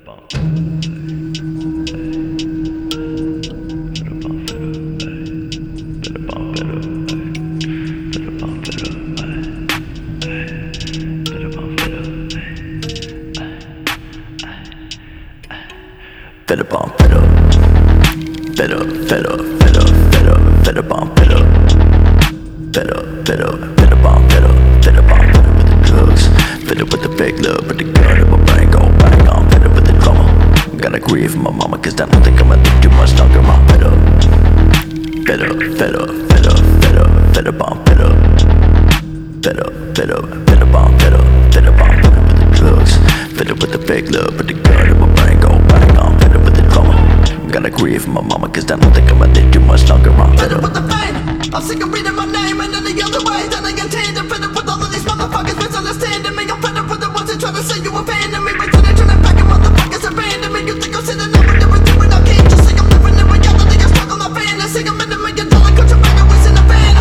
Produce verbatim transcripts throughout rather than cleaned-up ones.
Fed up on fed up, fed up, fed up, fed up, fed up, fed up on fed up, fed up, fed up, fed up on fed up, fed up on fed up with the drugs, fed up with the fake love, but the gun in my brain go bang on, fed up with the drama. Gotta grieve for my mama, cause I don't think I'ma live too much longer. I'm fed up, fed up, fed up, fed up, fed up, fed up on fed up, fed up, fed up, fed up on fed up, fed up on fed up with the drugs, fed up with the fake love, but the gun in my brain go bang on. Gotta grieve for my mama, cause I don't think I'ma live too much longer. I'm fed up with the fame, I'm sick of reading my name and any other way that I contain. I'm fed up with all of these motherfuckers misunderstanding me. I'm fed up with the ones that try to say you abandon me, but then they turn back and motherfuckers abandon me. You think I'm sitting over there with you and I can't just say I'm living in reality. I'm stuck on my fantasy, I'm in a million dollar country bag and wasting a van.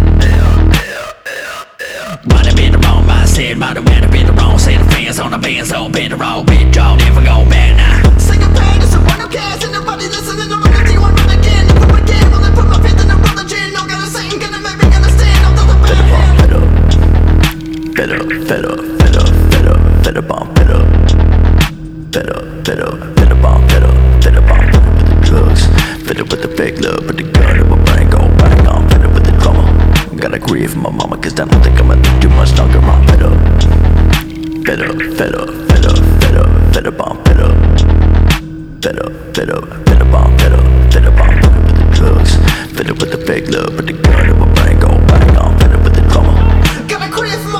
Might have been the wrong mindset, might have been the wrong set of fans on the bands, on been the wrong bitch, y'all never go back now. Sing a band, it's a one who cares, and nobody listening to what you want again. Never again, will I put my faith in the religion? No gotta sing, gonna make me understand. I'm the band. Fed up, fed up, fed up, fed up, fed up, fed up on fed up, fed up, fed up, fed up on fed up, fed up on fed up with the drugs, fed up with the fake love, but the gun in my brain go bang on, fed up with the drama. Gotta grieve for my mama, cause I don't think I'ma live too much longer. I'm fed up, fed up, fed up, fed up, fed up, fed up on fed up. Fed up, fed up, fed up on fed up, fed up on fed up with the drugs, fed up with the fake love, but the gun in my brain go bang on, fed up with the drama. Gotta grieve for